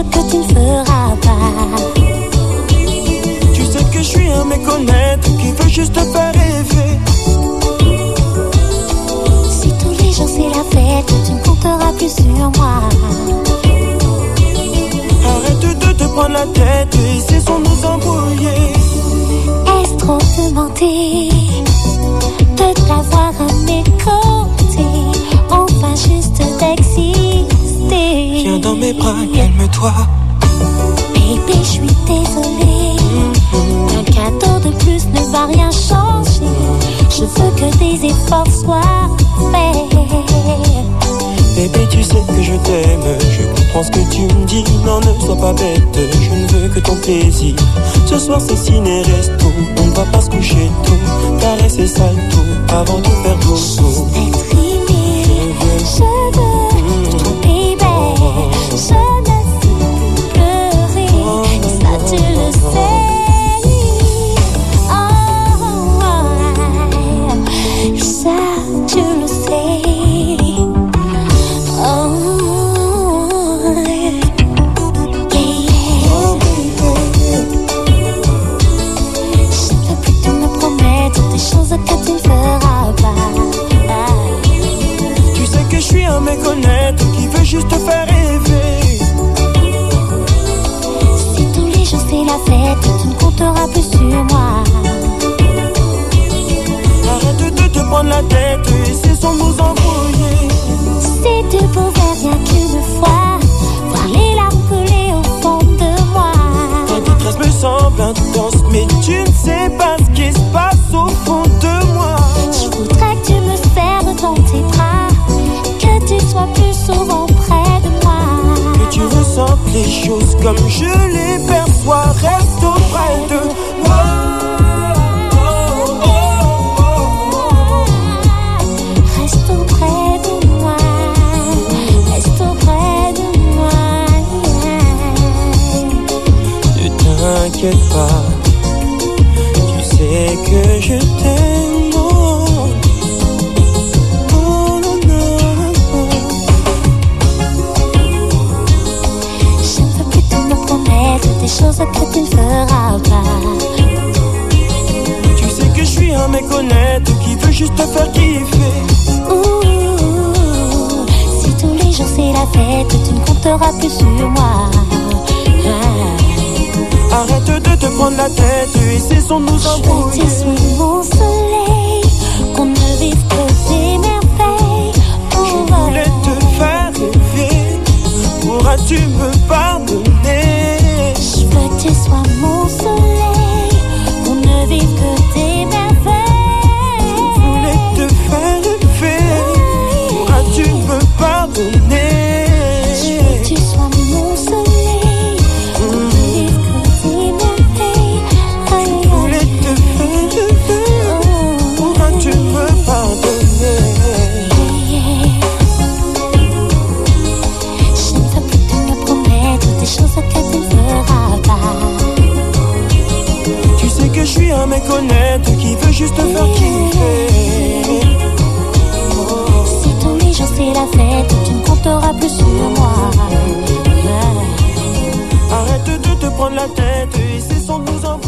que tu ne feras pas. Tu sais que je suis un méconnaître qui veut juste te faire rêver. Si tous les jours c'est la fête, tu ne compteras plus sur moi. Arrête de te prendre la tête et cessons-nous embrouiller. Est-ce trop te mentir de t'avoir à mes côtés, enfin juste d'exister? Viens dans mes bras, calme-toi. Baby, je suis désolée. Un cadeau de plus ne va rien changer. Je veux que des efforts soient faits. Bébé, tu sais que je t'aime. Je comprends ce que tu me dis. Non, ne sois pas bête. Je ne veux que ton plaisir. Ce soir, c'est ciné-resto. On ne va pas se coucher tôt. Caresser sale tout avant de faire dodo. Être aimé, je veux tout, baby. Je ne veux pleurer. Et ça, tu le sais. Ça, tu le sais. Que tu ne feras pas. Tu sais que je suis un méconnaître qui veut juste te faire rêver. Si tous les jours c'est la fête, tu ne compteras plus sur moi. Arrête de te prendre la tête et cessons-nous embrouiller. Si tu pouvais rien qu'une fois voir les larmes couler au fond de moi. Ta détresse me semble intense, mais tu ne sais pas ce qui se passe au fond de moi. Je voudrais que tu me serres dans tes bras, que tu sois plus souvent près de moi. Que tu ressentes les choses comme je les perçois. Reste auprès de moi. Reste auprès de moi. Reste auprès de moi. Ne t'inquiète pas, tu sais que je t'aime. Des choses que tu ne feras pas. Tu sais que je suis un méconnaître qui veut juste te faire kiffer. Si tous les jours c'est la fête, tu ne compteras plus sur moi. Arrête de te prendre la tête et cessons-nous embrouiller. Je veux sous mon soleil, qu'on ne vive que des merveilles. Je voulais te faire rêver. Pourras-tu me pardonner? Je veux que tu sois mon soleil, qu'on ne vive que des merveilles. Je voulais te faire rêver. Pourras-tu me pardonner? Je veux que tu sois mon soleil, qu'on ne vive que des merveilles. Je voulais te faire rêver. Pourras-tu me pardonner? Je ne veux plus te me promettre des choses que tu ne feras pas. Tu sais que je suis un méconnaître qui veut juste te faire kiffer. Si tous les jours c'est la fête, tu ne compteras plus sur moi. Arrête de te prendre la tête et cessons-nous embrouiller.